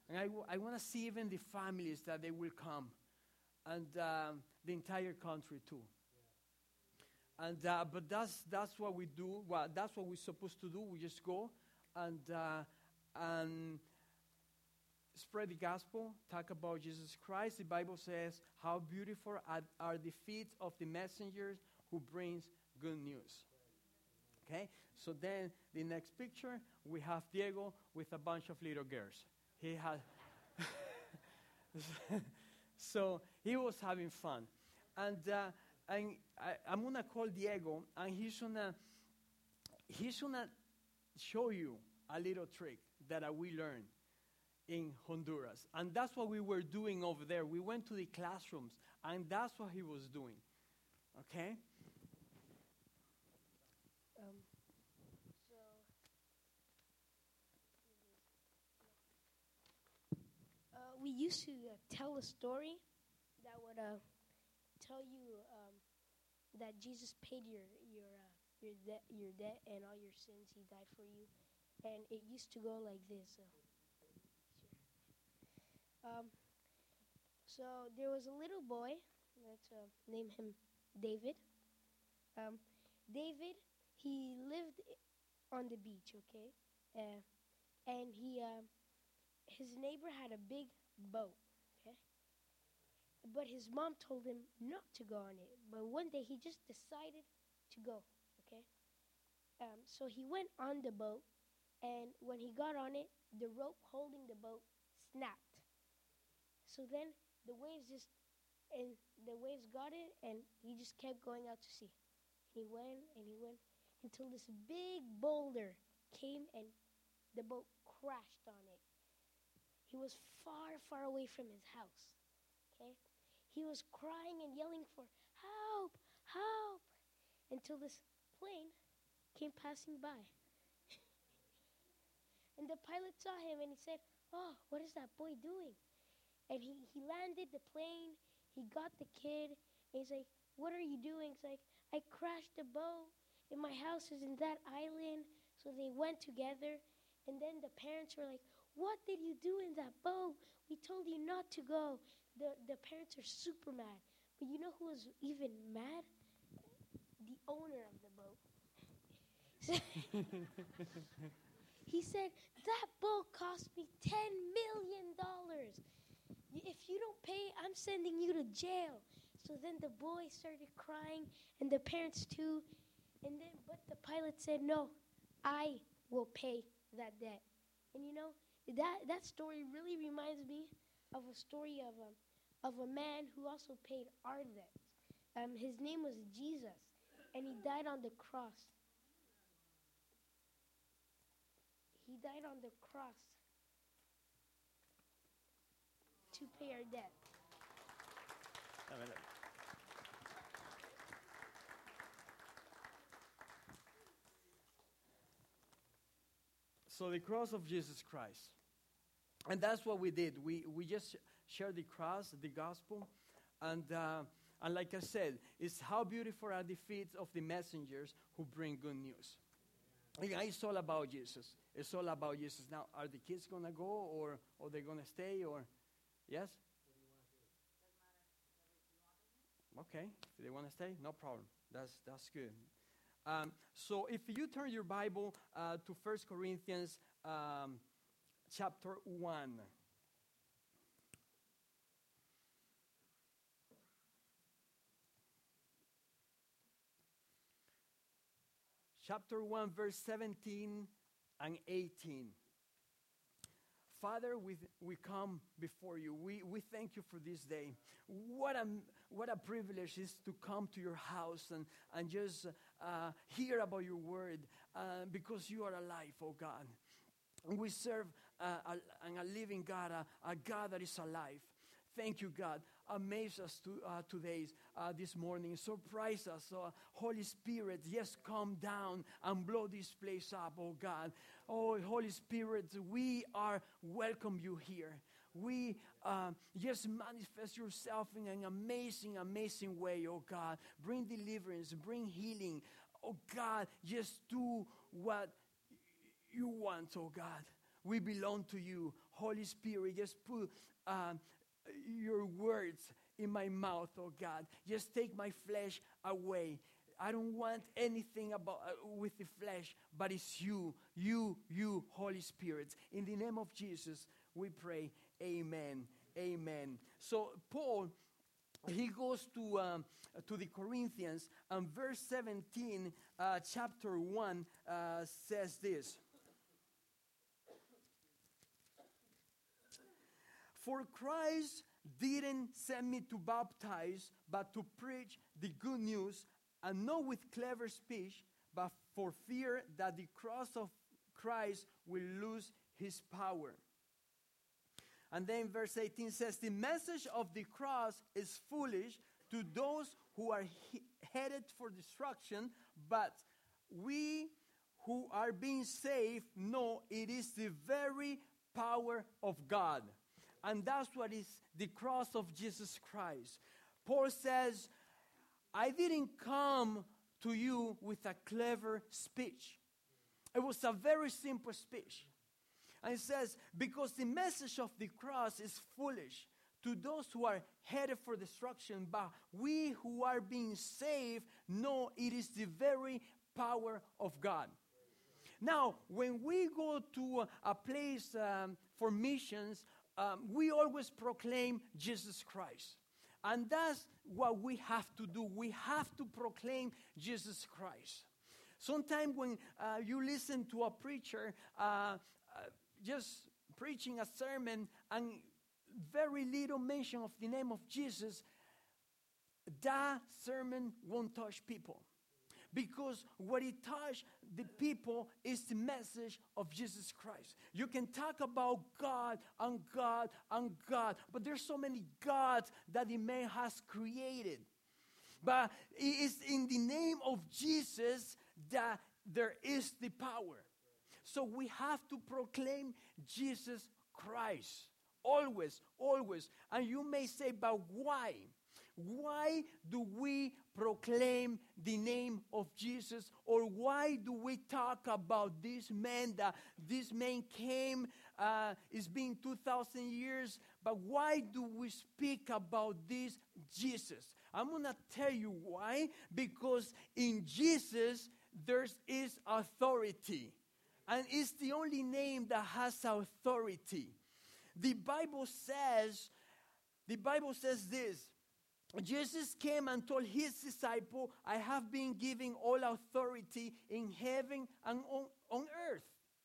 And I want to see even the families that they will come, and the entire country too. And but that's what we do. Well, that's what we're supposed to do. We just go and spread the gospel, talk about Jesus Christ. The Bible says, "How beautiful are the feet of the messengers who brings good news." Okay. So then the next picture, we have Diego with a bunch of little girls. He had. So he was having fun, and I'm gonna call Diego, and he's gonna show you a little trick that we learned in Honduras, and that's what we were doing over there. We went to the classrooms, and that's what he was doing. Okay. We used to tell a story that would tell you that Jesus paid your debt and all your sins. He died for you, and it used to go like this. So there was a little boy. Let's name him David. David, he lived on the beach, okay, and his neighbor had a big boat, okay? But his mom told him not to go on it. But one day he just decided to go, okay? So he went on the boat, and when he got on it, the rope holding the boat snapped. So then the waves got it, and he just kept going out to sea. He went until this big boulder came, and the boat crashed on it. He was far, far away from his house, okay? He was crying and yelling for help, help, until this plane came passing by. And the pilot saw him, and he said, "Oh, what is that boy doing?" And he landed the plane. He got the kid, and he's like, "What are you doing?" He's like, "I crashed the boat, and my house is in that island." So they went together, and then the parents were like, "What did you do in that boat? We told you not to go." The parents are super mad. But you know who was even mad? The owner of the boat. He said, "That boat cost me $10 million. If you don't pay, I'm sending you to jail." So then the boy started crying, and the parents too. But the pilot said, "No, I will pay that debt." And you know, that story really reminds me of a story of a man who also paid our debts. His name was Jesus, and he died on the cross. He died on the cross to pay our debt. So the cross of Jesus Christ. And that's what we did. We just shared the cross, the gospel. And like I said, it's how beautiful are the feet of the messengers who bring good news. It's all about Jesus. It's all about Jesus. Now, are the kids going to go or they're going to stay? Or yes? Okay. If they want to stay, no problem. That's good. So if you turn your Bible to 1 Corinthians chapter 1. Chapter 1, verse 17 and 18. Father, we come before you. We thank you for this day. What a privilege it is to come to your house and just hear about your word because you are alive, oh God. We serve a living God, a God that is alive. Thank you, God. Amaze us today, this morning. Surprise us. Holy Spirit, yes, come down and blow this place up, oh God. Oh, Holy Spirit, we welcome you here. We just manifest yourself in an amazing, amazing way, oh God. Bring deliverance, bring healing. Oh God, just do what you want, oh God. We belong to you. Holy Spirit, just put your words in my mouth, oh God. Just take my flesh away. I don't want anything about with the flesh, but it's you, Holy Spirit. In the name of Jesus, we pray, amen, amen. So Paul, he goes to the Corinthians, and verse 17, chapter 1, says this. For Christ didn't send me to baptize, but to preach the good news, and not with clever speech, but for fear that the cross of Christ will lose his power. And then verse 18 says, the message of the cross is foolish to those who are headed for destruction, but we who are being saved know it is the very power of God. And that's what is the cross of Jesus Christ. Paul says, I didn't come to you with a clever speech. It was a very simple speech. And it says, because the message of the cross is foolish to those who are headed for destruction, but we who are being saved know it is the very power of God. Now, when we go to a place for missions, we always proclaim Jesus Christ. And that's what we have to do. We have to proclaim Jesus Christ. Sometimes when you listen to a preacher just preaching a sermon and very little mention of the name of Jesus, that sermon won't touch people. Because what it touched the people is the message of Jesus Christ. You can talk about God and God and God, but there's so many gods that the man has created. But it is in the name of Jesus that there is the power. So we have to proclaim Jesus Christ. Always, always. And you may say, but why? Why do we proclaim the name of Jesus? Or why do we talk about this man that this man came, it's been 2,000 years, but why do we speak about this Jesus? I'm going to tell you why. Because in Jesus, there is authority. And it's the only name that has authority. The Bible says this. Jesus came and told his disciple, I have been given all authority in heaven and on earth.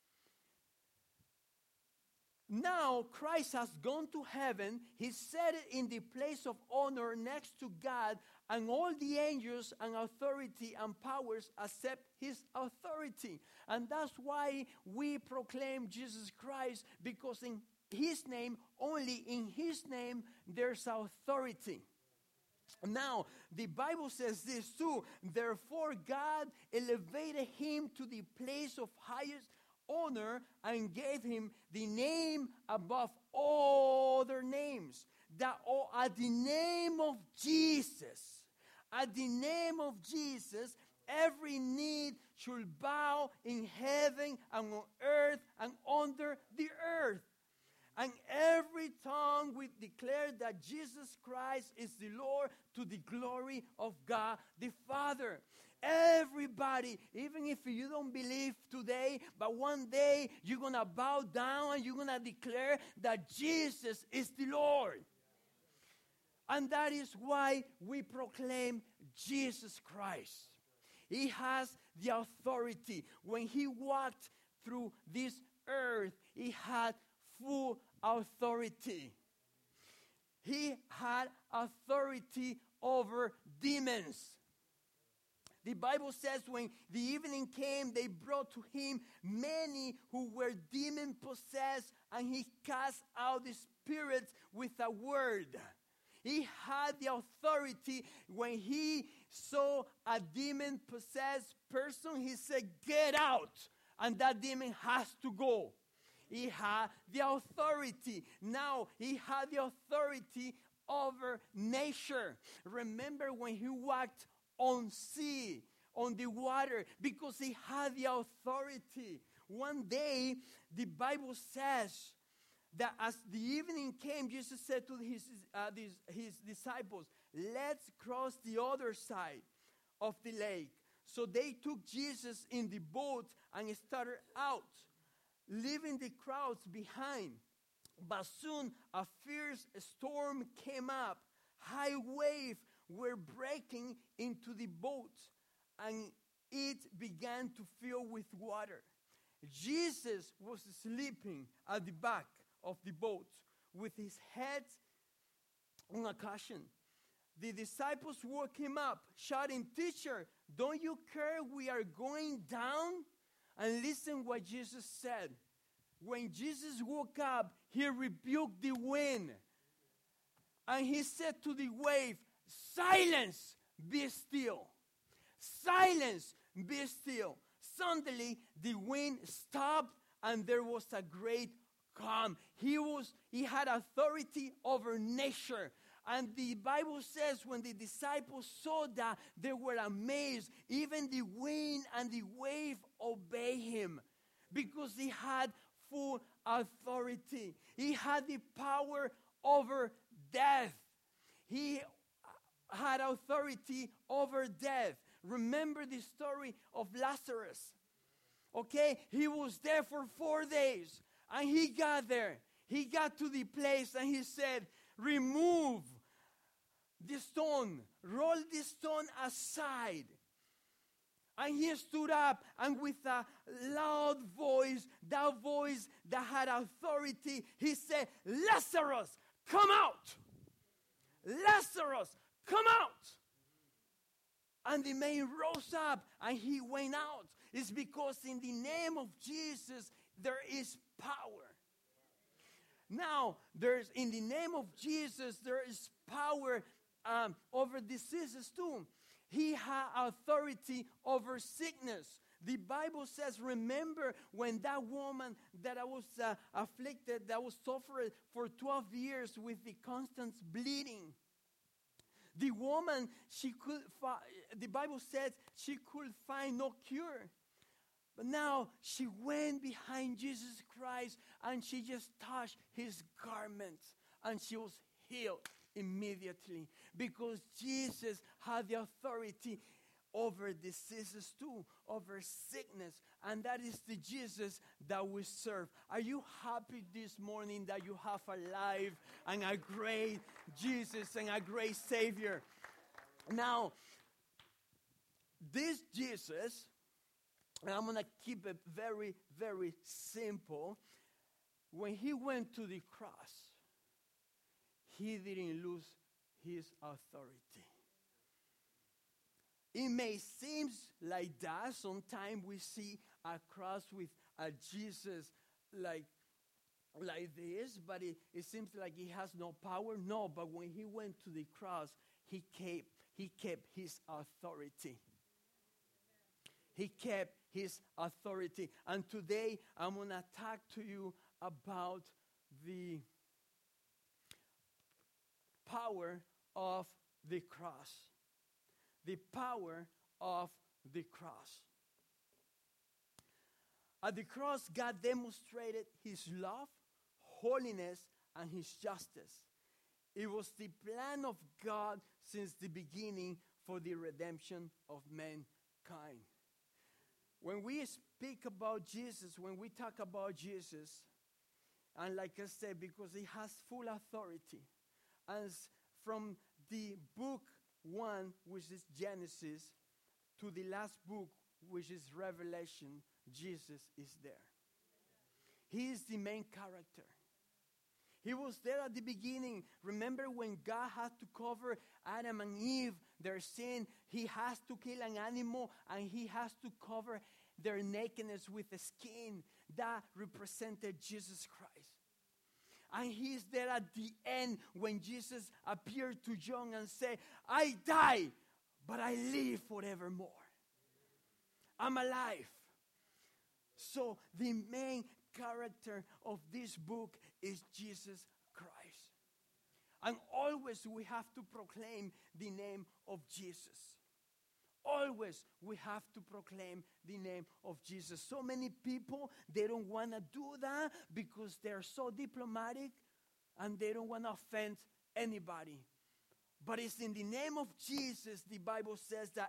Now Christ has gone to heaven. He sat in the place of honor next to God, and all the angels and authority and powers accept his authority. And that's why we proclaim Jesus Christ, because in his name, only in his name, there's authority. Now, the Bible says this too. Therefore, God elevated him to the place of highest honor and gave him the name above all other names. That at the name of Jesus, every knee should bow in heaven and on earth and under the earth. And every tongue will declare that Jesus Christ is the Lord, to the glory of God the Father. Everybody, even if you don't believe today, but one day you're going to bow down and you're going to declare that Jesus is the Lord. And that is why we proclaim Jesus Christ. He has the authority. When he walked through this earth, he had full authority. He had authority over demons. The Bible says when the evening came, they brought to him many who were demon possessed, and he cast out the spirits with a word. He had the authority. When he saw a demon possessed person, he said, get out, and that demon has to go. He had the authority. Now he had the authority over nature. Remember when he walked on sea, on the water, because he had the authority. One day, the Bible says that as the evening came, Jesus said to his disciples, let's cross the other side of the lake. So they took Jesus in the boat and started out, leaving the crowds behind. But soon a fierce storm came up. High waves were breaking into the boat, and it began to fill with water. Jesus was sleeping at the back of the boat with his head on a cushion. The disciples woke him up, shouting, "Teacher, don't you care we are going down?" And listen what Jesus said. When Jesus woke up, he rebuked the wind. And he said to the wave, "Silence, be still. Silence, be still." Suddenly, the wind stopped and there was a great calm. He had authority over nature. And the Bible says when the disciples saw that, they were amazed. Even the wind and the wave obeyed him because he had full authority. He had the power over death. He had authority over death. Remember the story of Lazarus. Okay, he was there for 4 days. And he got there. He got to the place and he said, "Remove the stone. Roll the stone aside." And he stood up, and with a loud voice, that voice that had authority, he said, "Lazarus, come out! Lazarus, come out!" And the man rose up and he went out. It's because in the name of Jesus, there is power. Now, in the name of Jesus, there is power over diseases too. He had authority over sickness. The Bible says, remember when that woman that was afflicted, that was suffering for 12 years with the constant bleeding. The woman, the Bible says she could find no cure. But now she went behind Jesus Christ and she just touched his garments and she was healed immediately because Jesus had the authority over diseases too, over sickness. And that is the Jesus that we serve. Are you happy this morning that you have a life and a great Jesus and a great Savior? Now, this Jesus, and I'm going to keep it very, very simple. When he went to the cross, he didn't lose his authority. It may seem like that. Sometimes we see a cross with a Jesus like this, but it seems like he has no power. No, but when he went to the cross, he kept his authority. He kept his authority. And today, I'm going to talk to you about the power of the cross. The power of the cross. At the cross, God demonstrated his love, holiness, and his justice. It was the plan of God since the beginning for the redemption of mankind. When we speak about Jesus, when we talk about Jesus, and like I said, because he has full authority, as from the book 1, which is Genesis, to the last book, which is Revelation, Jesus is there. He is the main character. He was there at the beginning. Remember when God had to cover Adam and Eve, their sin, he has to kill an animal and he has to cover their nakedness with the skin. That represented Jesus Christ. And he's there at the end when Jesus appeared to John and said, "I die, but I live forevermore. I'm alive." So the main character of this book is Jesus Christ. And always we have to proclaim the name of Jesus. Always we have to proclaim the name of Jesus. So many people, they don't want to do that because they're so diplomatic and they don't want to offend anybody. But it's in the name of Jesus, the Bible says, that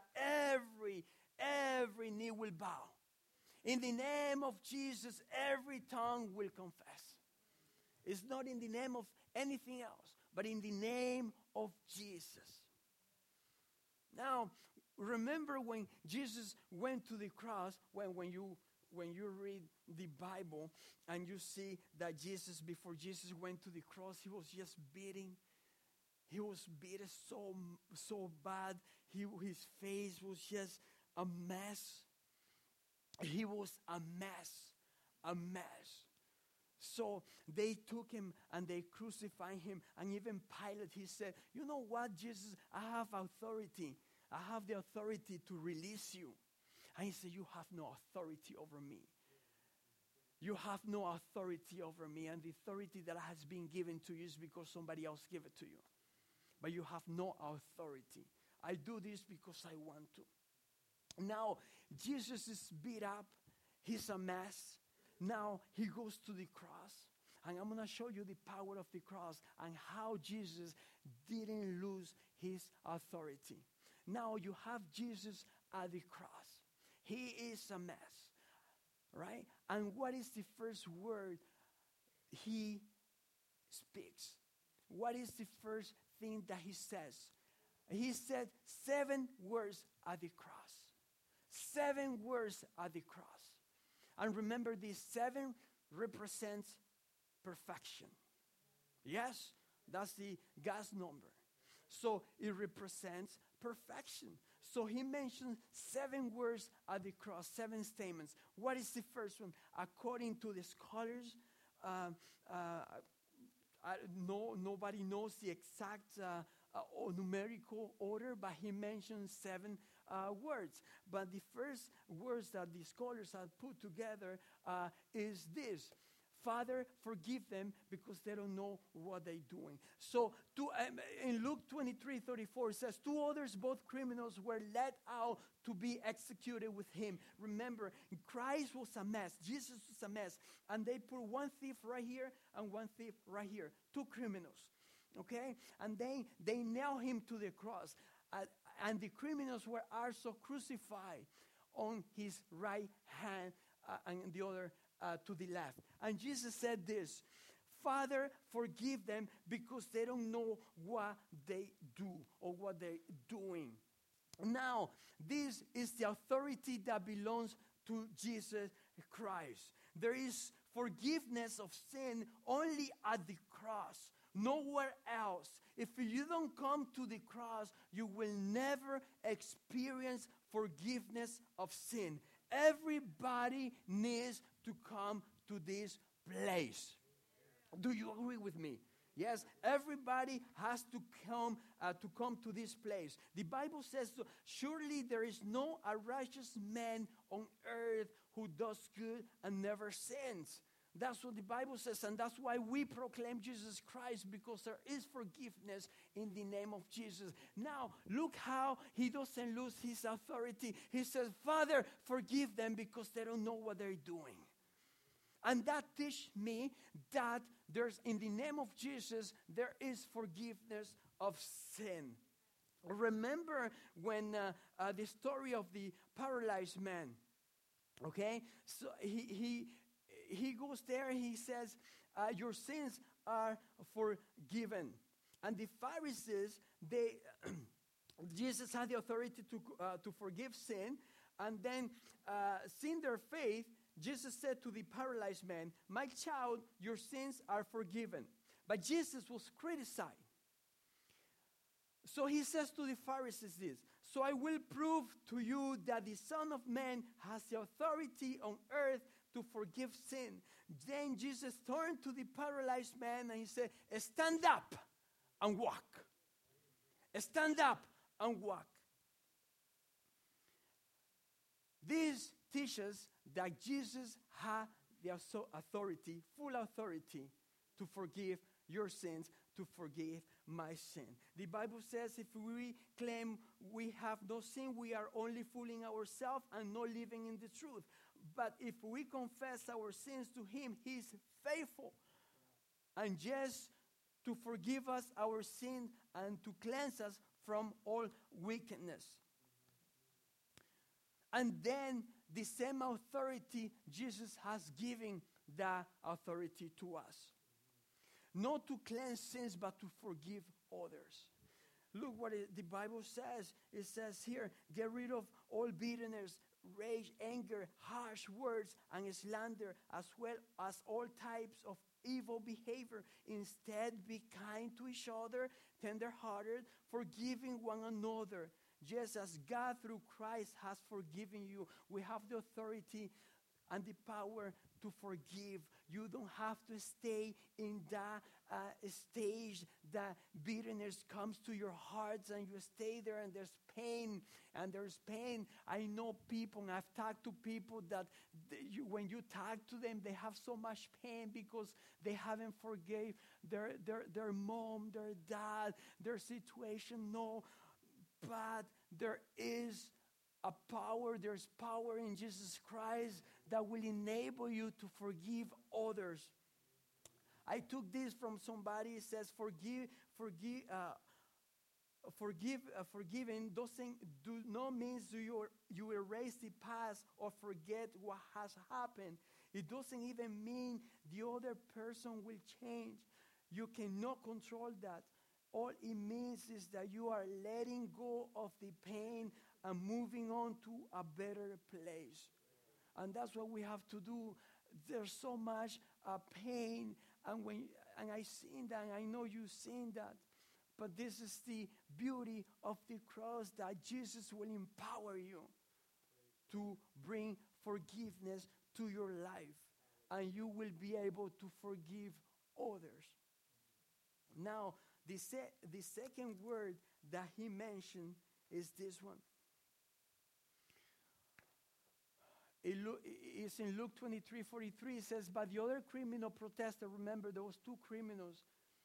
every knee will bow. In the name of Jesus, every tongue will confess. It's not in the name of anything else, but in the name of Jesus. Now, remember when Jesus went to the cross, when you read the Bible and you see that Jesus, before Jesus went to the cross, he was just beating. He was beaten so bad. His face was just a mess. He was a mess. So they took him and they crucified him. And even Pilate, he said, you know what, Jesus, I have authority. I have the authority to release you. And he said, you have no authority over me. You have no authority over me. And the authority that has been given to you is because somebody else gave it to you. But you have no authority. I do this because I want to. Now, Jesus is beat up. He's a mess. Now, he goes to the cross. And I'm going to show you the power of the cross and how Jesus didn't lose his authority. Now, you have Jesus at the cross. He is a mess, right? And what is the first word he speaks? What is the first thing that he says? He said 7 words at the cross. 7 words at the cross. And remember, these 7 represents perfection. Yes, that's the God's number. So it represents perfection. So he mentioned 7 words at the cross, 7 statements. What is the first one? According to the scholars, nobody knows the exact numerical order, but he mentioned 7 words. But the first words that the scholars have put together is this: Father, forgive them because they don't know what they're doing. So in Luke 23:34 it says, 2 others, both criminals, were led out to be executed with him. Remember, Christ was a mess. Jesus was a mess. And they put 1 thief right here and 1 thief right here. 2 criminals. Okay? And they nailed him to the cross. And the criminals were also crucified on his right hand and the other to the left. And Jesus said this: Father, forgive them because they don't know what they do or what they're doing. Now, this is the authority that belongs to Jesus Christ. There is forgiveness of sin only at the cross, nowhere else. If you don't come to the cross, you will never experience forgiveness of sin. Everybody needs to come to this place. Do you agree with me? Yes, everybody has to come to this place. The Bible says, surely there is no righteous man on earth who does good and never sins. That's what the Bible says, and that's why we proclaim Jesus Christ, because there is forgiveness in the name of Jesus. Now, look how he doesn't lose his authority. He says, Father, forgive them because they don't know what they're doing. And that teaches me that there's, in the name of Jesus, there is forgiveness of sin. Remember when the story of the paralyzed man, okay? So he goes there, he says, your sins are forgiven. And the Pharisees, Jesus had the authority to forgive sin. And then, seeing their faith, Jesus said to the paralyzed man, my child, your sins are forgiven. But Jesus was criticized. So he says to the Pharisees this: so I will prove to you that the Son of Man has the authority on earth to forgive sin. Then Jesus turned to the paralyzed man and he said, stand up and walk. Stand up and walk. This teaches that Jesus had the authority, full authority, to forgive your sins, to forgive my sin. The Bible says if we claim we have no sin, we are only fooling ourselves and not living in the truth. But if we confess our sins to him, he is faithful and just to forgive us our sin and to cleanse us from all wickedness. And then the same authority Jesus has given that authority to us. Not to cleanse sins, but to forgive others. Look what the Bible says. It says here, get rid of all bitterness, rage, anger, harsh words, and slander, as well as all types of evil behavior. Instead, be kind to each other, tender-hearted, forgiving one another. Just as God through Christ has forgiven you, we have the authority and the power to forgive. You don't have to stay in that stage that bitterness comes to your hearts and you stay there and there's pain. I know people, and I've talked to people that when you talk to them, they have so much pain because they haven't forgave their mom, their dad, their situation. No, but there's power in Jesus Christ that will enable you to forgive others. I took this from somebody. It says, forgiving do not mean you erase the past or forget what has happened. It doesn't even mean the other person will change. You cannot control that. All it means is that you are letting go of the pain and moving on to a better place. And that's what we have to do. There's so much pain, and I seen that, and I know you've seen that. But this is the beauty of the cross, that Jesus will empower you to bring forgiveness to your life, and you will be able to forgive others. Now, the second word that he mentioned is this one. It's in Luke 23:43. It says, but the other criminal protested. Remember, there was two criminals.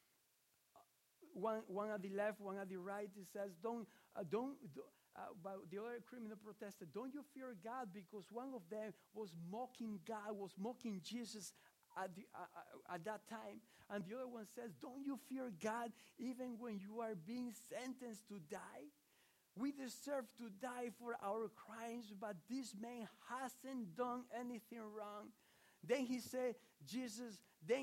One at the left, one at the right. It says, but the other criminal protested, don't you fear God? Because one of them was mocking God, was mocking Jesus at that time. And the other one says, don't you fear God even when you are being sentenced to die? We deserve to die for our crimes, but this man hasn't done anything wrong. Then he said, Jesus,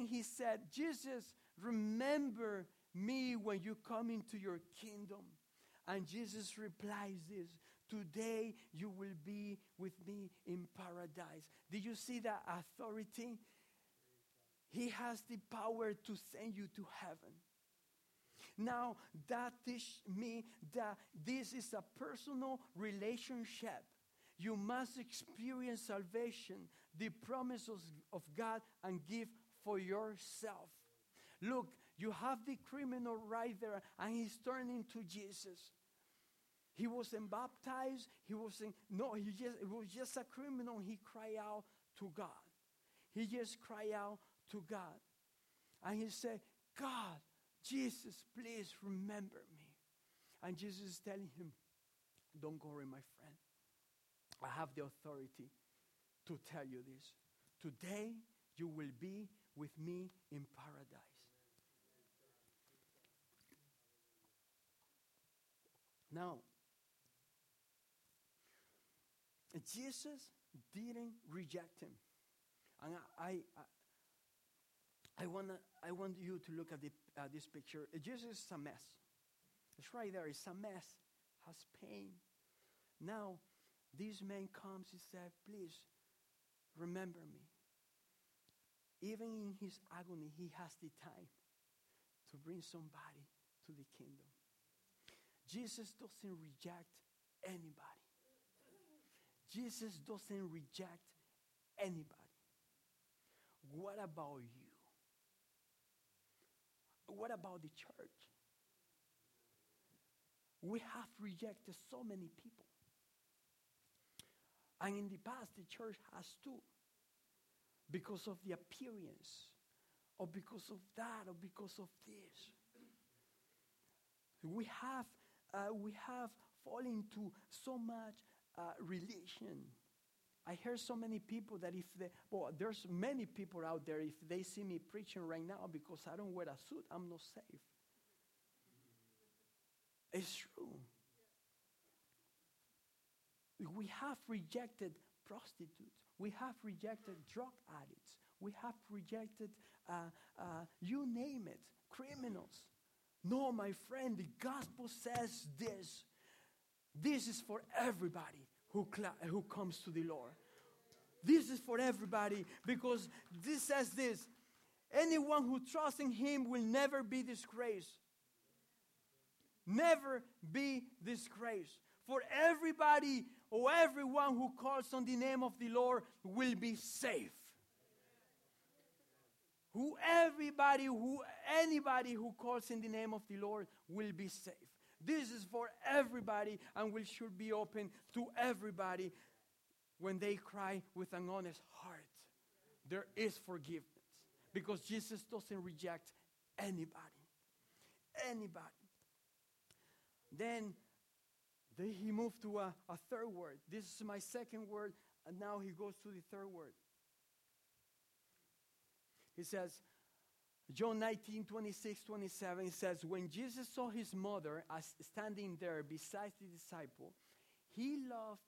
remember me when you come into your kingdom. And Jesus replies this, today you will be with me in paradise. Did you see that authority? He has the power to send you to heaven. Now, that teaches me that this is a personal relationship. You must experience salvation, the promises of God, and give for yourself. Look, you have the criminal right there, and he's turning to Jesus. He wasn't baptized. He was just a criminal. He cried out to God. He just cried out to God. And he said, God, Jesus, please remember me. And Jesus is telling him, don't worry, my friend. I have the authority to tell you this. Today, you will be with me in paradise. Now, Jesus didn't reject him. And I want you to look at this picture. Jesus is a mess. It's right there. It's a mess. Has pain. Now, this man comes. He said, please, remember me. Even in his agony, he has the time to bring somebody to the kingdom. Jesus doesn't reject anybody. Jesus doesn't reject anybody. What about you? What about the church? We have rejected so many people. And in the past, the church has too. Because of the appearance or because of that, or because of this. We have fallen into so much religion. I hear so many people that there's many people out there, if they see me preaching right now because I don't wear a suit, I'm not safe. It's true. We have rejected prostitutes. We have rejected drug addicts. We have rejected, you name it, criminals. No, my friend, the gospel says this. This is for everybody who comes to the Lord. This is for everybody because this says this. Anyone who trusts in him will never be disgraced. Never be disgraced. For everybody or everyone who calls on the name of the Lord will be safe. Anybody who calls in the name of the Lord will be safe. This is for everybody and should be open to everybody when they cry with an honest heart. There is forgiveness because Jesus doesn't reject anybody. Anybody. Then he moved to a third word. This is my second word, and now he goes to the third word. He says, John 19:26-27, he says, when Jesus saw his mother standing there beside the disciple, he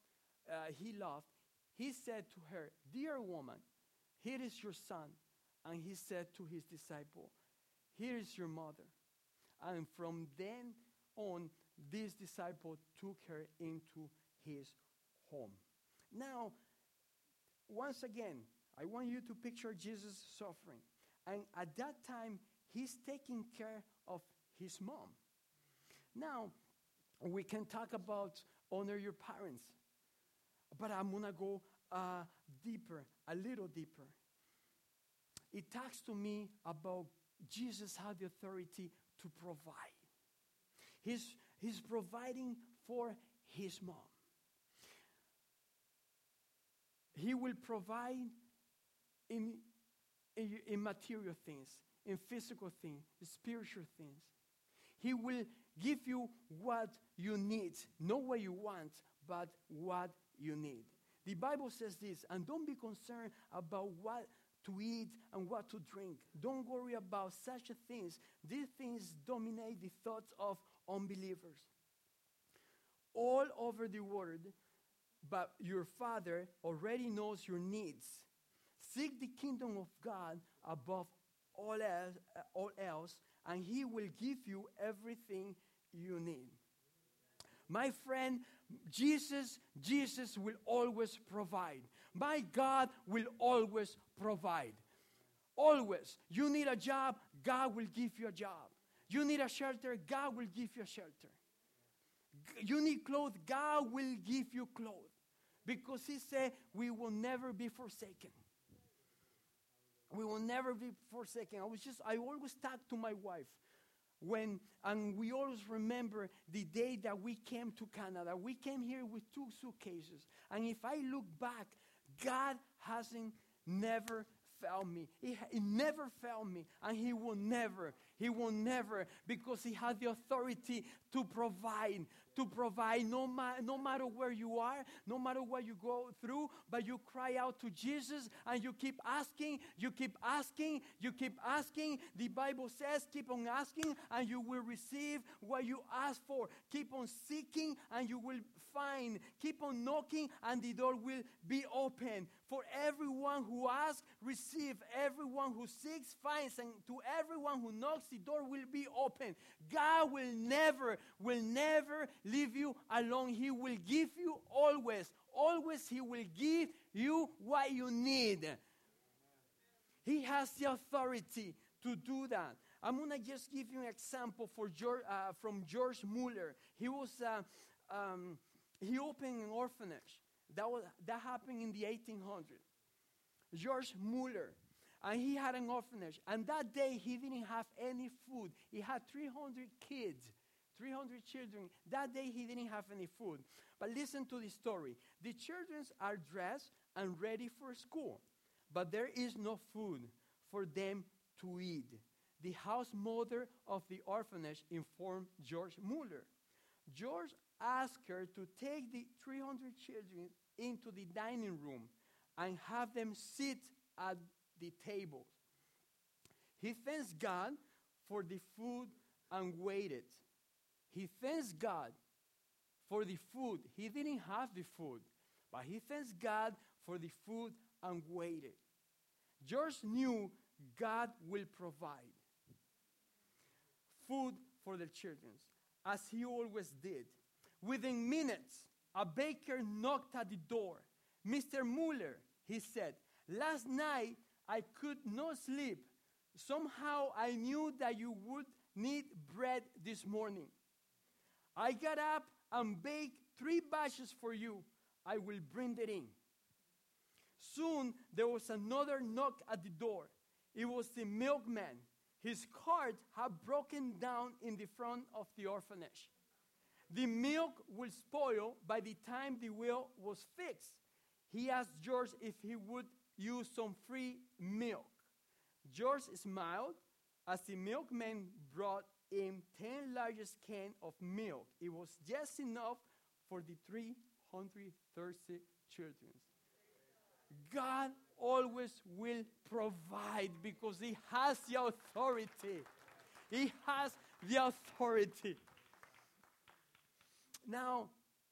said to her, dear woman, here is your son. And he said to his disciple, here is your mother. And from then on, this disciple took her into his home. Now, once again, I want you to picture Jesus suffering. And at that time, he's taking care of his mom. Now, we can talk about honor your parents. But I'm going to go deeper, a little deeper. It talks to me about Jesus had the authority to provide. He's providing for his mom. He will provide in material things, in physical things, spiritual things. He will give you what you need, not what you want, but what you need. The Bible says this, and don't be concerned about what to eat and what to drink. Don't worry about such things. These things dominate the thoughts of unbelievers all over the world, but your Father already knows your needs. Seek the kingdom of God above all else, and he will give you everything you need. My friend, Jesus will always provide. My God will always provide. Always. You need a job, God will give you a job. You need a shelter, God will give you a shelter. You need clothes, God will give you clothes. Because he said, we will never be forsaken. We will never be forsaken. I always talk to my wife and we always remember the day that we came to Canada. We came here with 2 suitcases. And if I look back, God hasn't never failed me. He never failed me. And he will never, because he has the authority to provide no matter where you are, no matter what you go through, but you cry out to Jesus and you keep asking. The Bible says, keep on asking and you will receive what you ask for. Keep on seeking and you will find. Keep on knocking and the door will be open. For everyone who asks, receive. Everyone who seeks, finds. And to everyone who knocks, the door will be open. God will never leave you alone. He will give you always. Always he will give you what you need. He has the authority to do that. I'm going to just give you an example from George Mueller. He opened an orphanage. That happened in the 1800s. George Mueller. And he had an orphanage. And that day, he didn't have any food. He had 300 kids, 300 children. That day, he didn't have any food. But listen to the story. The children are dressed and ready for school. But there is no food for them to eat. The house mother of the orphanage informed George Mueller. George asked her to take the 300 children into the dining room and have them sit at the table. He thanks God for the food and waited. He thanks God for the food. He didn't have the food, but he thanks God for the food and waited. George knew God will provide food for the children, as he always did. Within minutes, a baker knocked at the door. "Mr. Mueller," he said, "last night I could not sleep. Somehow I knew that you would need bread this morning. I got up and baked 3 batches for you. I will bring it in." Soon there was another knock at the door. It was the milkman. His cart had broken down in the front of the orphanage. The milk would spoil by the time the wheel was fixed. He asked George if he would use some free milk. George smiled as the milkman brought in 10 largest cans of milk. It was just enough for the 300 thirsty children. God always will provide because he has the authority. He has the authority. Now,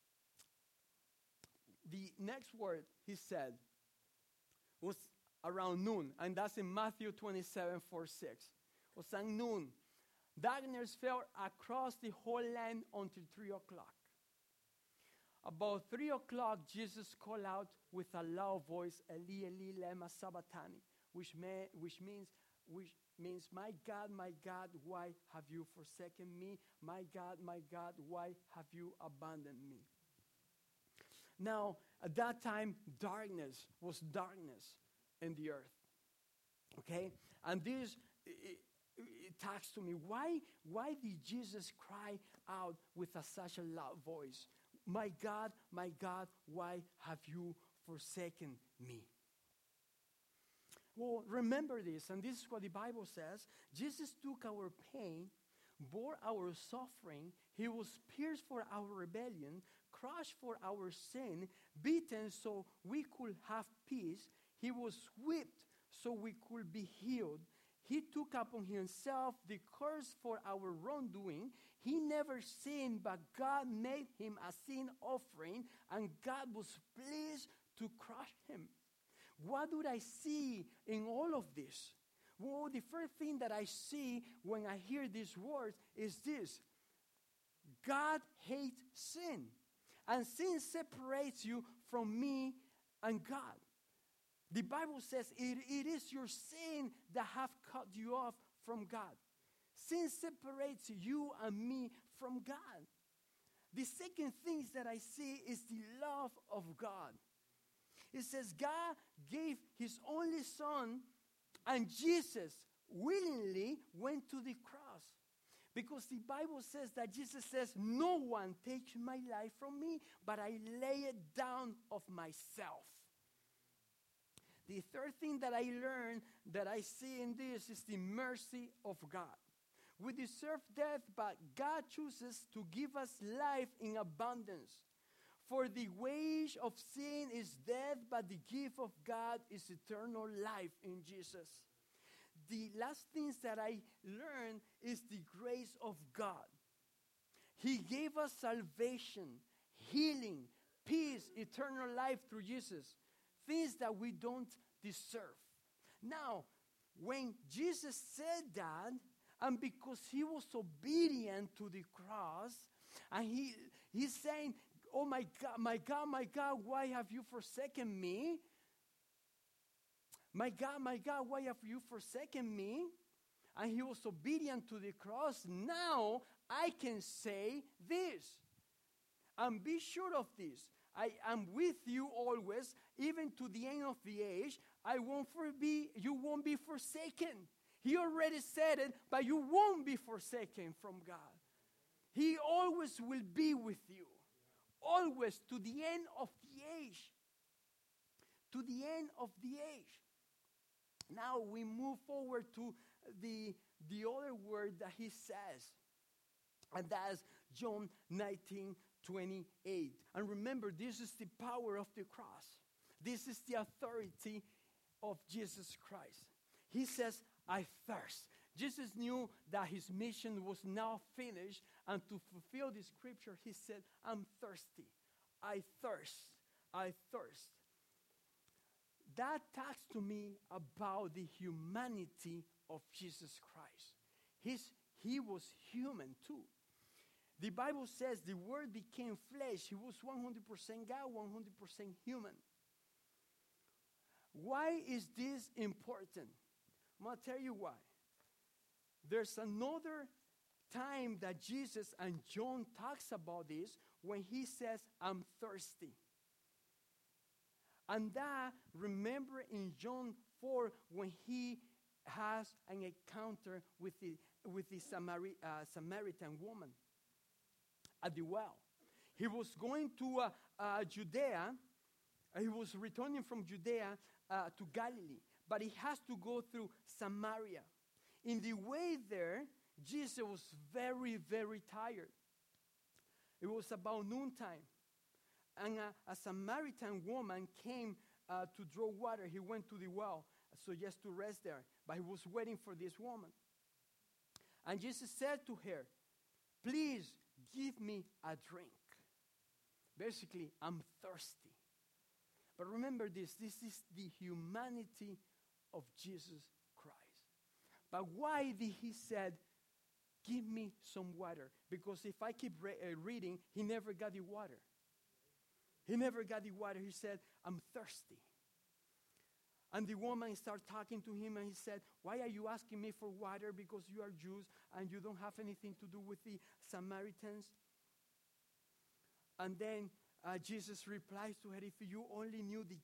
the next word he said was around noon, and that's in Matthew 27:4-6. It was at noon. Darkness fell across the whole land until 3 o'clock. About 3 o'clock, Jesus called out with a loud voice, "Eli, Eli, lema sabachthani," which means, my God, why have you forsaken me? My God, why have you abandoned me?" Now, at that time, darkness was darkness in the earth. Okay? And this, it talks to me. Why did Jesus cry out with such a loud voice? My God, why have you forsaken me?" Well, remember this, and this is what the Bible says. Jesus took our pain, bore our suffering. He was pierced for our rebellion, crushed for our sin, beaten so we could have peace. He was whipped so we could be healed. He took upon himself the curse for our wrongdoing. He never sinned, but God made him a sin offering, and God was pleased to crush him. What do I see in all of this? Well, the first thing that I see when I hear these words is this: God hates sin, and sin separates you from me and God. The Bible says it is your sin that have cut you off from God. Sin separates you and me from God. The second thing that I see is the love of God. It says God gave his only son, and Jesus willingly went to the cross. Because the Bible says that Jesus says, "No one takes my life from me, but I lay it down of myself." The third thing that I learned, that I see in this, is the mercy of God. We deserve death, but God chooses to give us life in abundance. For the wage of sin is death, but the gift of God is eternal life in Jesus. The last things that I learned is the grace of God. He gave us salvation, healing, peace, eternal life through Jesus. Things that we don't deserve. Now, when Jesus said that, and because he was obedient to the cross, and he's saying, "Oh my God, why have you forsaken me? My God, why have you forsaken me?" And he was obedient to the cross. Now I can say this, and be sure of this: I am with you always, even to the end of the age. You won't be forsaken. He already said it, but you won't be forsaken from God. He always will be with you. Always, to the end of the age. To the end of the age. Now we move forward to the other word that he says. And that's John 19:28. And remember, this is the power of the cross. This is the authority of Jesus Christ. He says, I thirst. Jesus knew that his mission was now finished. And to fulfill the scripture, he said, I'm thirsty. I thirst. I thirst. That talks to me about the humanity of Jesus Christ. He was human too. The Bible says the Word became flesh. He was 100% God, 100% human. Why is this important? I'm going to tell you why. There's another time that Jesus and John talks about this when he says, I'm thirsty. And that, remember in John 4, when he has an encounter with the Samaritan woman at the well. He was going to Judea. He was returning from Judea to Galilee. But he has to go through Samaria. In the way there, Jesus was very, very tired. It was about noontime. And a Samaritan woman came to draw water. He went to the well, so just to rest there. But he was waiting for this woman. And Jesus said to her, please give me a drink. Basically, I'm thirsty. But remember this is the humanity of Jesus Christ. But why did he said, give me some water? Because if I keep reading, he never got the water. He never got the water. He said, I'm thirsty. And the woman started talking to him, and he said, why are you asking me for water? Because you are Jews, and you don't have anything to do with the Samaritans. And then Jesus replies to her, if you only knew the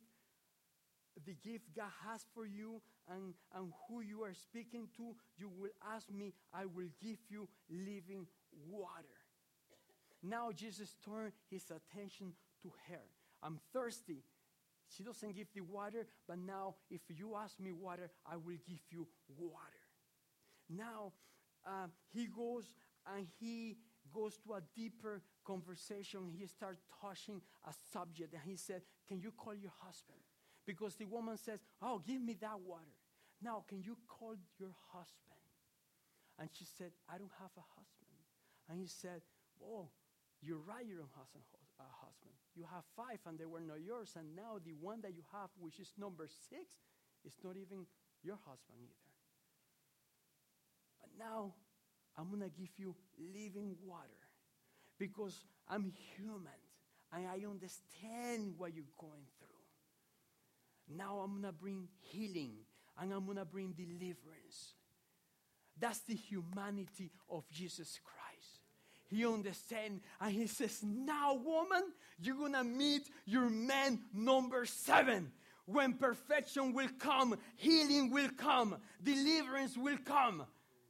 gift God has for you and who you are speaking to, you will ask me, I will give you living water. Now Jesus turned his attention to her. I'm thirsty. She doesn't give the water, but now if you ask me water, I will give you water. Now he goes to a deeper conversation. He starts touching a subject, and he said, can you call your husband? Because the woman says, oh, give me that water. Now, can you call your husband? And she said, I don't have a husband. And he said, oh, you're right, you don't have a husband. You have 5, and they were not yours. And now the one that you have, which is number 6, is not even your husband either. But now, I'm going to give you living water. Because I'm human, and I understand what you're going through. Now I'm going to bring healing, and I'm going to bring deliverance. That's the humanity of Jesus Christ. He understands, and he says, now, woman, you're going to meet your man number 7. When perfection will come, healing will come, deliverance will come.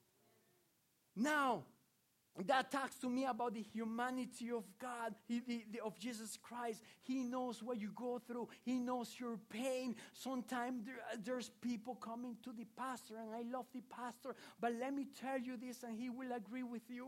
Now, that talks to me about the humanity of God, of Jesus Christ. He knows what you go through. He knows your pain. Sometimes there's people coming to the pastor, and I love the pastor, but let me tell you this, and he will agree with you.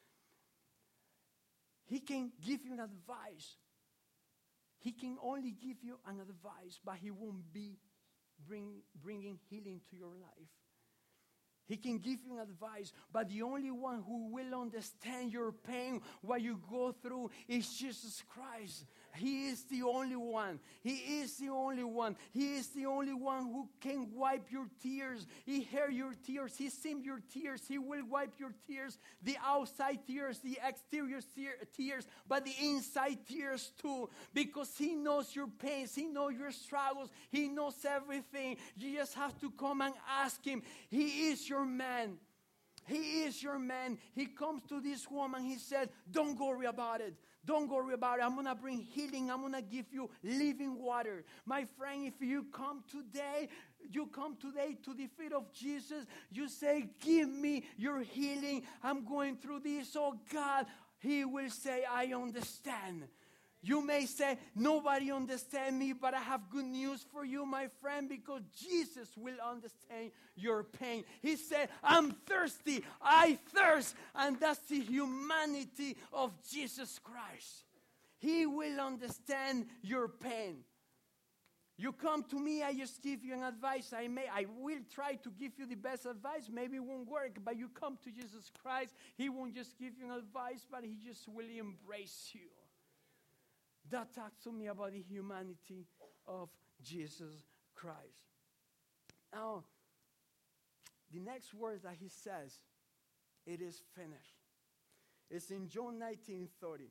He can give you an advice. He can only give you an advice, but he won't be bringing healing to your life. He can give you advice, but the only one who will understand your pain, what you go through, is Jesus Christ. He is the only one. He is the only one. He is the only one who can wipe your tears. He hears your tears. He sees your tears. He will wipe your tears, the outside tears, the exterior tears, but the inside tears too, because he knows your pains. He knows your struggles. He knows everything. You just have to come and ask him. He is your man. He is your man. He comes to this woman. He said, don't worry about it. Don't worry about it. I'm going to bring healing. I'm going to give you living water. My friend, if you come today to the feet of Jesus, you say, give me your healing. I'm going through this. Oh God, he will say, I understand. You may say, nobody understands me, but I have good news for you, my friend, because Jesus will understand your pain. He said, I'm thirsty, I thirst, and that's the humanity of Jesus Christ. He will understand your pain. You come to me, I just give you an advice. I will try to give you the best advice. Maybe it won't work, but you come to Jesus Christ. He won't just give you an advice, but he just will embrace you. That talks to me about the humanity of Jesus Christ. Now, the next word that he says, it is finished. It's in John 19:30.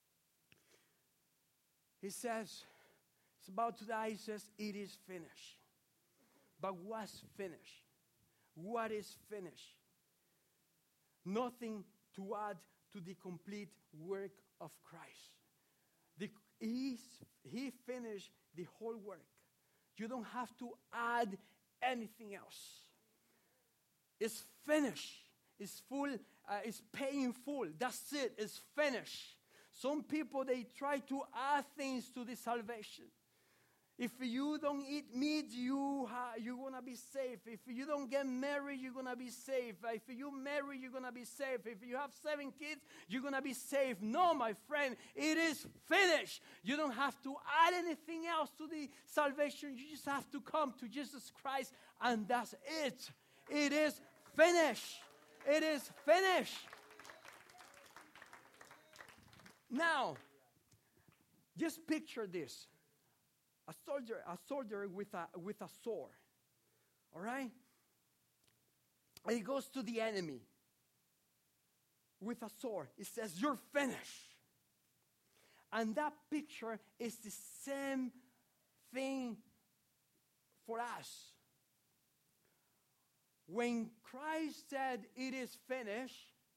He says, it's about to die. He says, it is finished. But what's finished? What is finished? Nothing to add to the complete work of Christ. He finished the whole work. You don't have to add anything else. It's finished. It's full. It's paying full. That's it. It's finished. Some people, they try to add things to the salvation. If you don't eat meat, you're going to be safe. If you don't get married, you're going to be safe. If you marry, you're going to be safe. If you have 7 kids, you're going to be safe. No, my friend, it is finished. You don't have to add anything else to the salvation. You just have to come to Jesus Christ, and that's it. It is finished. It is finished. Now, just picture this. A soldier with a sword. All right? And he goes to the enemy with a sword. He says, you're finished. And that picture is the same thing for us. When Christ said, it is finished,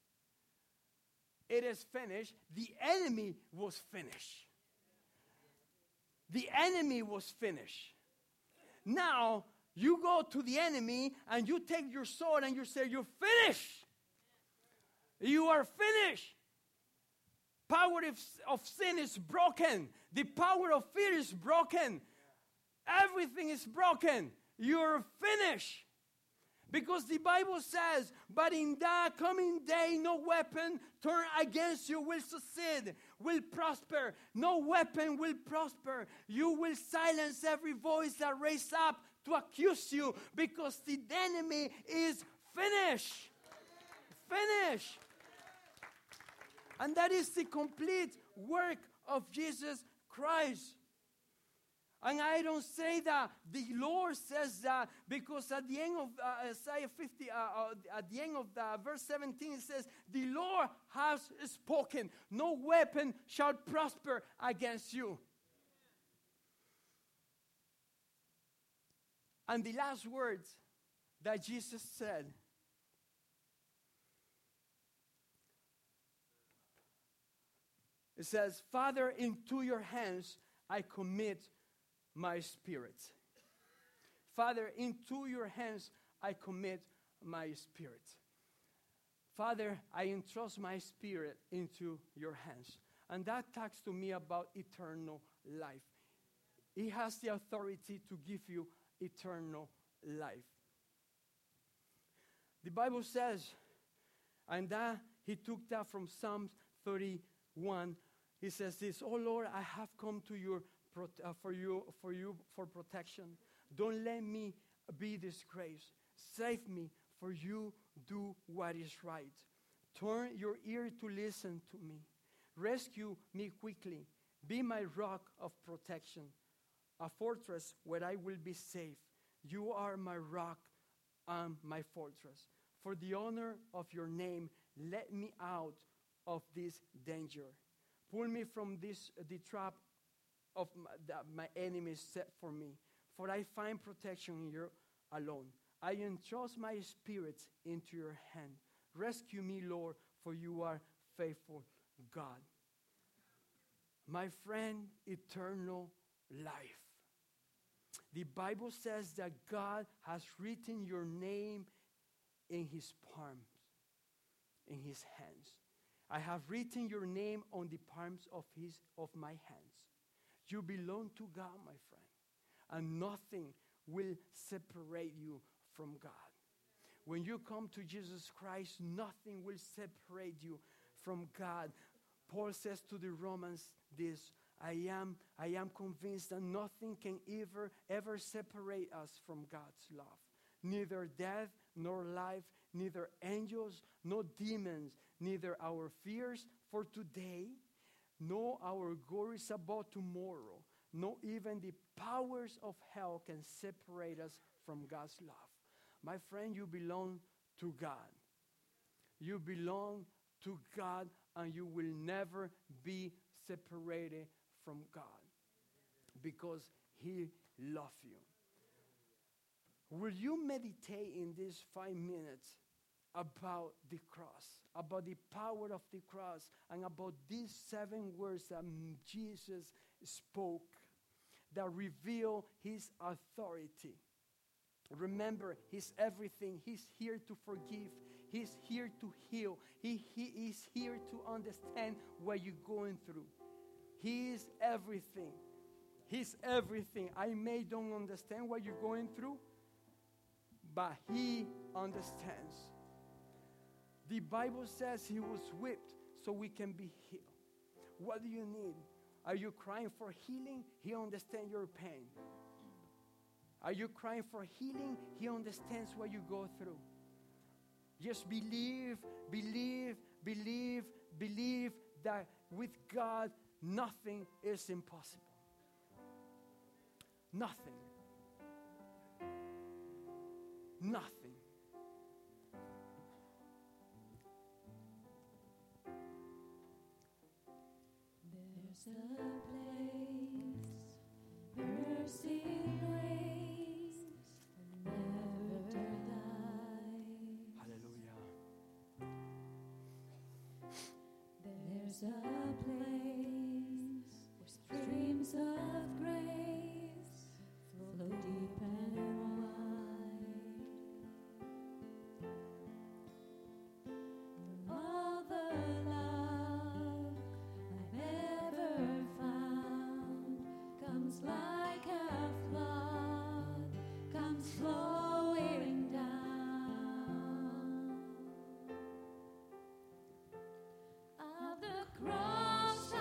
the enemy was finished. The enemy was finished. Now, you go to the enemy and you take your sword and you say, you're finished. You are finished. Power of sin is broken. The power of fear is broken. Everything is broken. You're finished. Because the Bible says, but in that coming day, no weapon turned against you will succeed, will prosper. No weapon will prosper. You will silence every voice that raises up to accuse you, because the enemy is finished. Finished. And that is the complete work of Jesus Christ. And I don't say that. The Lord says that because at the end of Isaiah 50, at the end of verse 17, it says, the Lord has spoken. No weapon shall prosper against you. And the last words that Jesus said, it says, Father, into your hands I commit my spirit. Father, into your hands I commit my spirit. Father, I entrust my spirit into your hands. And that talks to me about eternal life. He has the authority to give you eternal life. The Bible says, and that he took that from Psalm 31. He says this, oh Lord, I have come to your for protection. Don't let me be disgraced. Save me, for you do what is right. Turn your ear to listen to me. Rescue me quickly. Be my rock of protection, a fortress where I will be safe. You are my rock and my fortress. For the honor of your name, let me out of this danger. Pull me from the trap of my enemies set for me. For I find protection in you alone. I entrust my spirit into your hand. Rescue me, Lord, for you are faithful God. My friend, eternal life. The Bible says that God has written your name in his palms, in his hands. I have written your name on the palms of my hands. You belong to God, my friend, and nothing will separate you from God. When you come to Jesus Christ, nothing will separate you from God. Paul says to the Romans this, I am convinced that nothing can ever separate us from God's love. Neither death nor life, neither angels nor demons, neither our fears for today, nor our worries about tomorrow, nor even the powers of hell can separate us from God's love. My friend, you belong to God. You belong to God, and you will never be separated from God because He loves you. Will you meditate in these 5 minutes about the cross, about the power of the cross, and about these 7 words that Jesus spoke that reveal His authority? Remember, He's everything. He's here to forgive. He's here to heal. He is here to understand what you're going through. He is everything. He's everything. I may don't understand what you're going through, but He understands. The Bible says He was whipped so we can be healed. What do you need? Are you crying for healing? He understands your pain. Are you crying for healing? He understands what you go through. Just believe that with God, nothing is impossible. Nothing. Nothing. There's a place, mercy reigns, never die. Hallelujah. There's a place where streams of grace flow deep and wide. All the love I've ever found comes like a flood, comes flowing down. Of the cross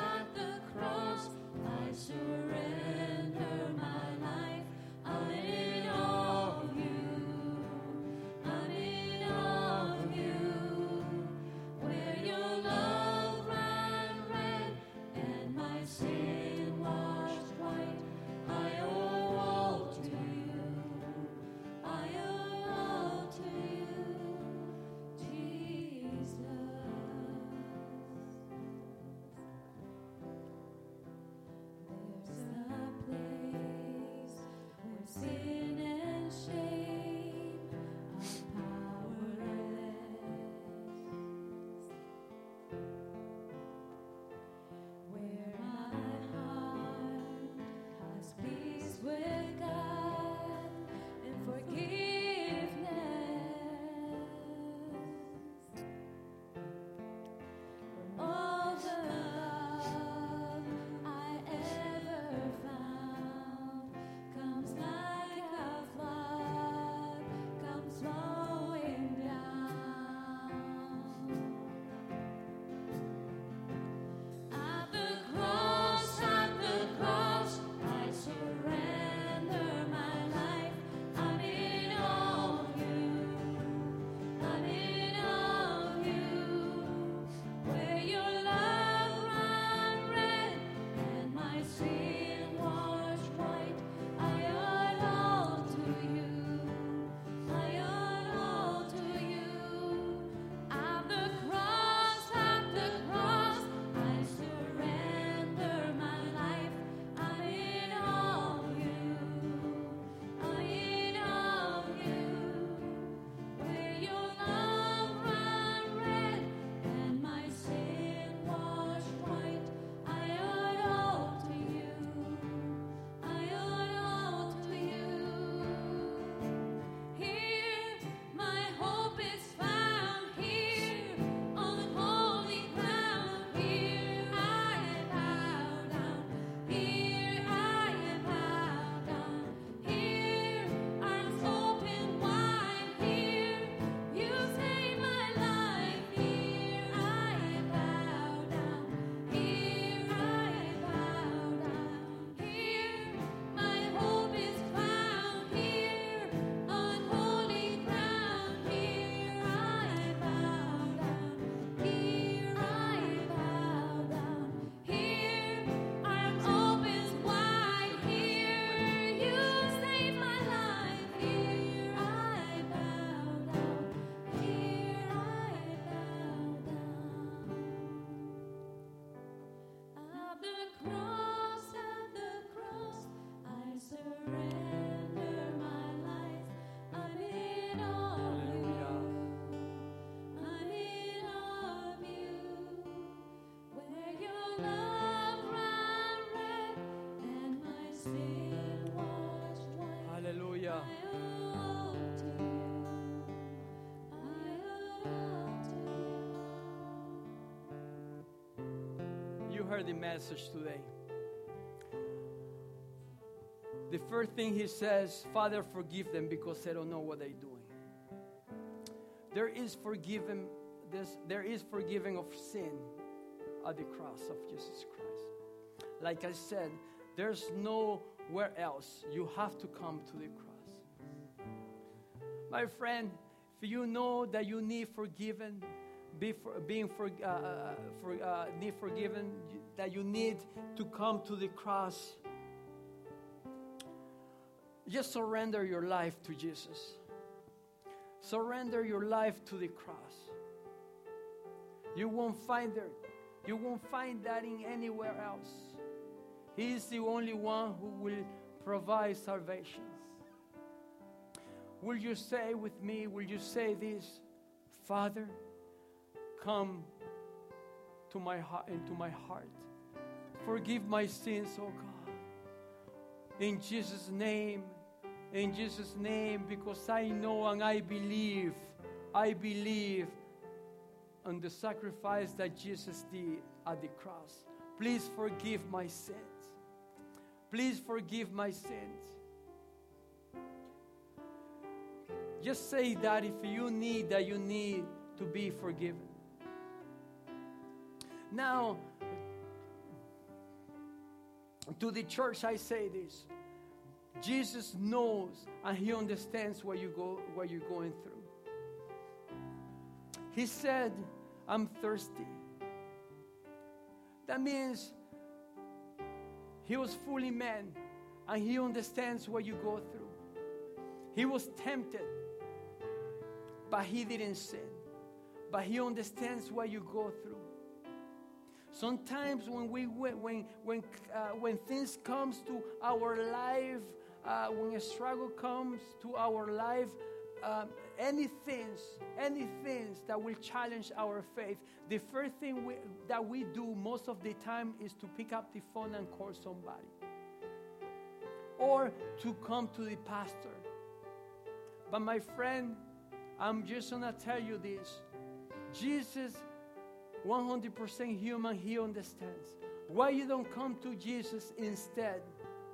heard the message today. The first thing he says, Father, forgive them because they don't know what they're doing. There is forgiving of sin at the cross of Jesus Christ. Like I said, there's nowhere else. You have to come to the cross. My friend, if you know that you need forgiven, need forgiven, that you need to come to the cross, just surrender your life to Jesus. Surrender your life to the cross. You won't find that in anywhere else. He is the only one who will provide salvation. Will you say with me, will you say this? Father, come to my heart, into my heart. Forgive my sins, oh God. In Jesus' name, because I know and I believe on the sacrifice that Jesus did at the cross. Please forgive my sins. Please forgive my sins. Just say that if you need to be forgiven. Now, to the church I say this. Jesus knows and He understands what you're going through. He said, I'm thirsty. That means He was fully man and He understands what you go through. He was tempted, but He didn't sin. But He understands what you go through. Sometimes when things comes to our life, when a struggle comes to our life, anything that will challenge our faith, the first thing that we do most of the time is to pick up the phone and call somebody, or to come to the pastor. But my friend, I'm just gonna tell you this: Jesus, 100% human, He understands. Why you don't come to Jesus instead?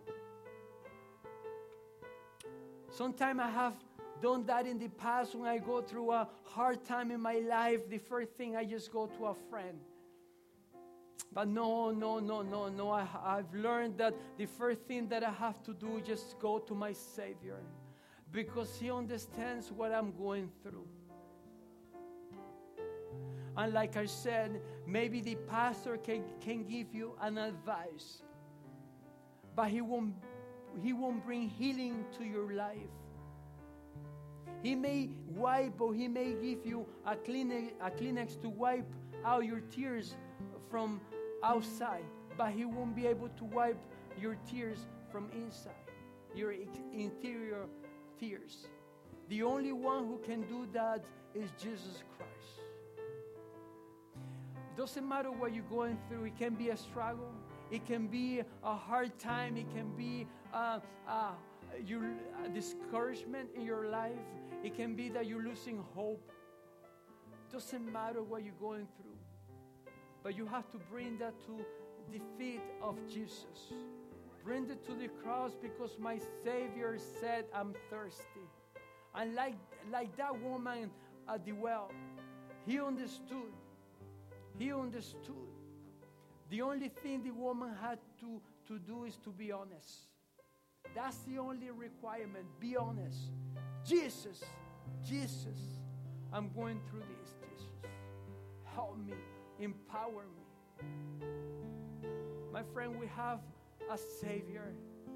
Sometimes I have done that in the past when I go through a hard time in my life. The first thing, I just go to a friend. But no. I've learned that the first thing that I have to do is just go to my Savior, because He understands what I'm going through. And like I said, maybe the pastor can give you an advice, but he won't bring healing to your life. He may wipe, or he may give you a Kleenex to wipe out your tears from outside, but he won't be able to wipe your tears from inside, your interior tears. The only one who can do that is Jesus Christ. Doesn't matter what you're going through. It can be a struggle. It can be a hard time. It can be your discouragement in your life. It can be that you're losing hope. Doesn't matter what you're going through. But you have to bring that to the feet of Jesus. Bring it to the cross, because my Savior said, I'm thirsty. And like that woman at the well, He understood. He understood. The only thing the woman had to do is to be honest. That's the only requirement. Be honest. Jesus, I'm going through this. Jesus, help me. Empower me. My friend, we have a Savior.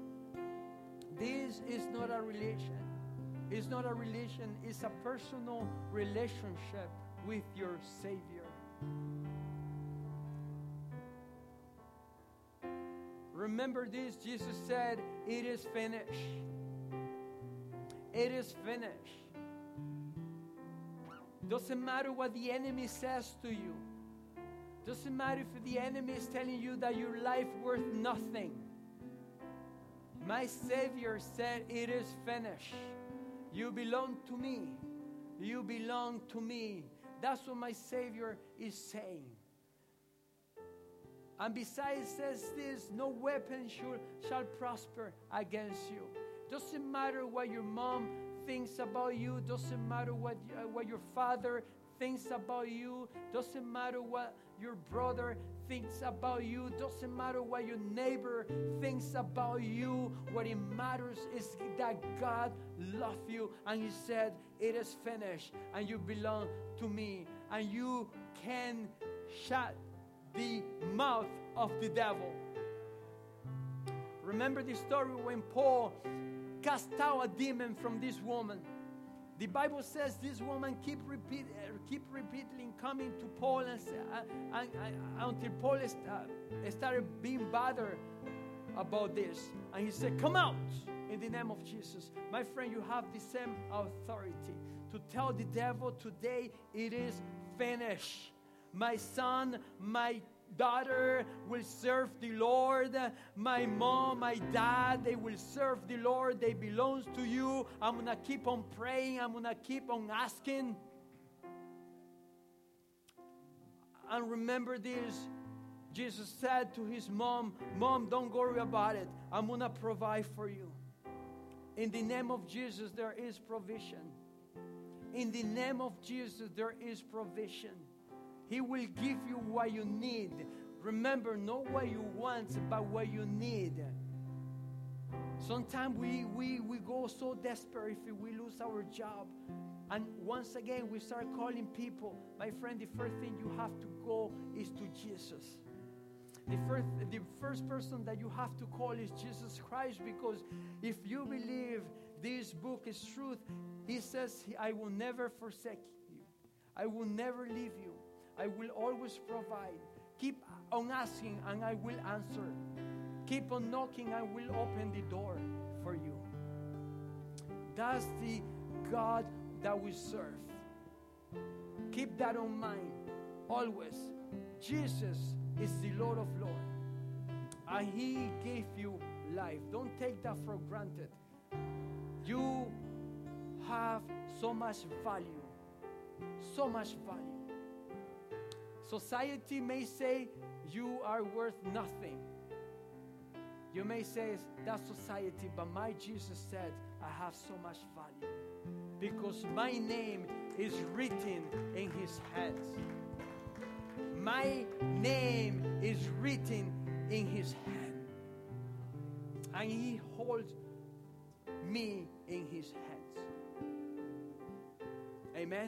This is not a religion. It's not a religion. It's a personal relationship with your Savior. Remember this, Jesus said, it is finished. It is finished. Doesn't matter what the enemy says to you. Doesn't matter if the enemy is telling you that your life worth nothing. My Savior said, it is finished. You belong to me. You belong to me. That's what my Savior is saying. And besides, says this, no weapon shall prosper against you. Doesn't matter what your mom thinks about you. Doesn't matter what your father thinks about you. Doesn't matter what your brother thinks about you. Doesn't matter what your neighbor thinks about you. What it matters is that God loves you. And He said, it is finished. And you belong to me. And you can shut the mouth of the devil. Remember the story when Paul cast out a demon from this woman. The Bible says this woman keep repeatedly coming to Paul and until Paul started being bothered about this. And he said, come out in the name of Jesus. My friend, you have the same authority to tell the devil today it is finished. My son, my daughter will serve the Lord. My mom, my dad, they will serve the Lord. They belong to you. I'm going to keep on praying. I'm going to keep on asking. And remember this. Jesus said to his mom, Mom, don't worry about it. I'm going to provide for you. In the name of Jesus, there is provision. In the name of Jesus, there is provision. He will give you what you need. Remember, not what you want, but what you need. Sometimes we go so desperate if we lose our job. And once again, we start calling people. My friend, the first thing you have to go is to Jesus. The first person that you have to call is Jesus Christ, because if you believe this book is truth, He says, I will never forsake you. I will never leave you. I will always provide. Keep on asking and I will answer. Keep on knocking, I will open the door for you. That's the God that we serve. Keep that in mind always. Jesus is the Lord of Lords. And He gave you life. Don't take that for granted. You have so much value. So much value. Society may say you are worth nothing. You may say that's society, but my Jesus said I have so much value because my name is written in His hands. My name is written in His hand. And He holds me in His hands. Amen.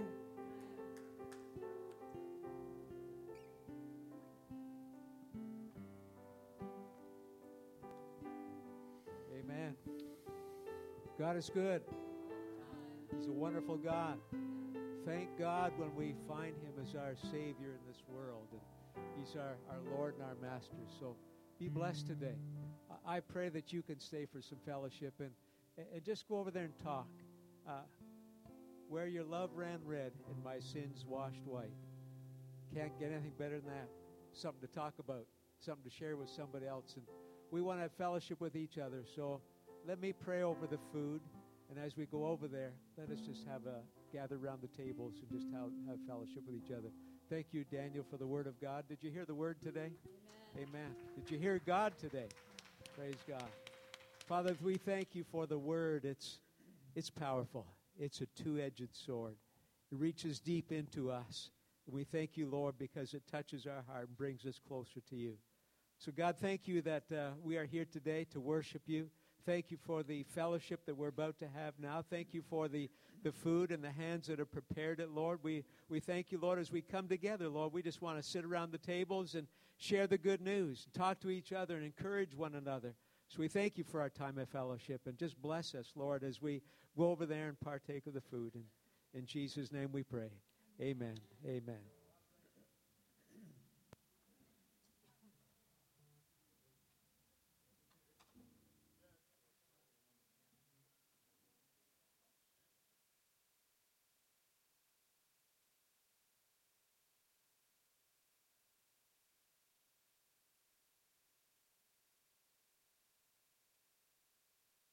Amen. God is good. He's a wonderful God. Thank God when we find Him as our Savior in this world. And He's our Lord and our Master. So be blessed today. I pray that you can stay for some fellowship and just go over there and talk. Where your love ran red and my sins washed white. Can't get anything better than that. Something to talk about. Something to share with somebody else. And we want to have fellowship with each other. So let me pray over the food. And as we go over there, let us just gather around the tables and just have fellowship with each other. Thank you, Daniel, for the word of God. Did you hear the word today? Amen. Did you hear God today? Praise God. Father, we thank you for the word. It's powerful. It's a two-edged sword. It reaches deep into us. And we thank you, Lord, because it touches our heart and brings us closer to you. So, God, thank you that we are here today to worship you. Thank you for the fellowship that we're about to have now. Thank you for the food and the hands that have prepared it, Lord. We thank you, Lord, as we come together, Lord. We just want to sit around the tables and share the good news, and talk to each other and encourage one another. So we thank you for our time of fellowship, and just bless us, Lord, as we go over there and partake of the food. And in Jesus' name we pray. Amen. Amen.